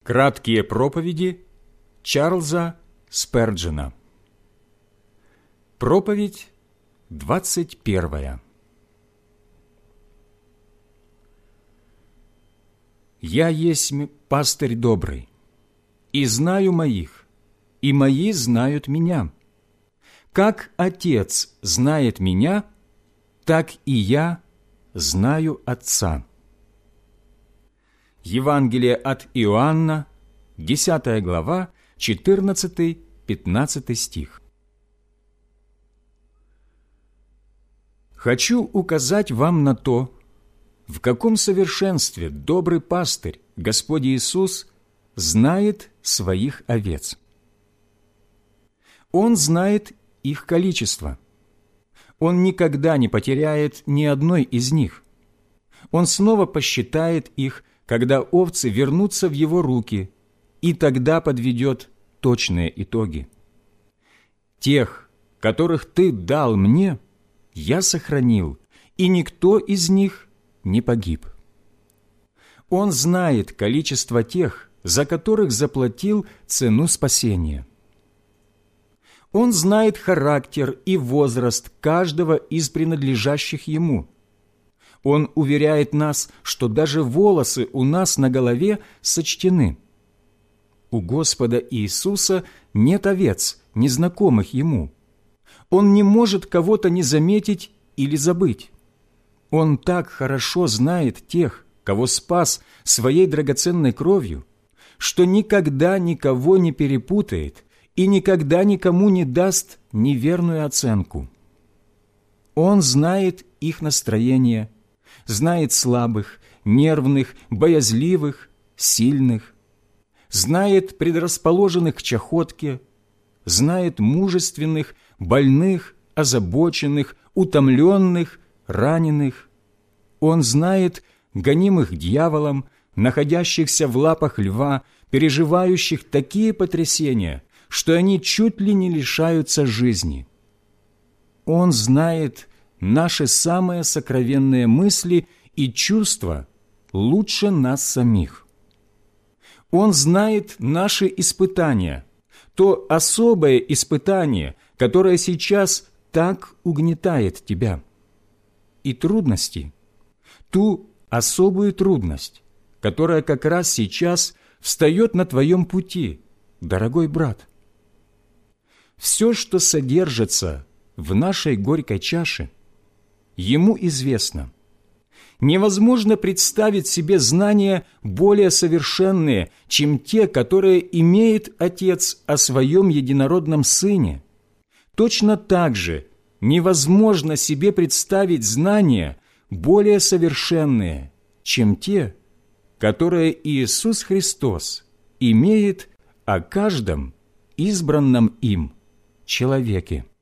Краткие проповеди Чарльза Сперджена. Проповедь 21. «Я есть пастырь добрый, и знаю моих, и мои знают меня. Как Отец знает меня, так и я знаю Отца». Евангелие от Иоанна, 10 глава, 14-15 стих. «Хочу указать вам на то, в каком совершенстве добрый пастырь, Господь Иисус, знает своих овец. Он знает их количество. Он никогда не потеряет ни одной из них. Он снова посчитает их, когда овцы вернутся в его руки, и тогда подведет точные итоги. Тех, которых ты дал мне, я сохранил, и никто из них не погиб. Он знает количество тех, за которых заплатил цену спасения. Он знает характер и возраст каждого из принадлежащих ему. Он уверяет нас, что даже волосы у нас на голове сочтены. У Господа Иисуса нет овец, незнакомых Ему. Он не может кого-то не заметить или забыть. Он так хорошо знает тех, кого спас своей драгоценной кровью, что никогда никого не перепутает и никогда никому не даст неверную оценку. Он знает их настроение, знает слабых, нервных, боязливых, сильных, знает предрасположенных к чахотке, знает мужественных, больных, озабоченных, утомленных, раненых. Он знает гонимых дьяволом, находящихся в лапах льва, переживающих такие потрясения, что они чуть ли не лишаются жизни. Он знает наши самые сокровенные мысли и чувства лучше нас самих. Он знает наши испытания, то особое испытание, которое сейчас так угнетает тебя, и трудности, ту особую трудность, которая как раз сейчас встает на твоем пути, дорогой брат. Все, что содержится в нашей горькой чаше, Ему известно. Невозможно представить себе знания более совершенные, чем те, которые имеет Отец о Своем единородном Сыне. Точно так же невозможно себе представить знания более совершенные, чем те, которые Иисус Христос имеет о каждом избранном им человеке.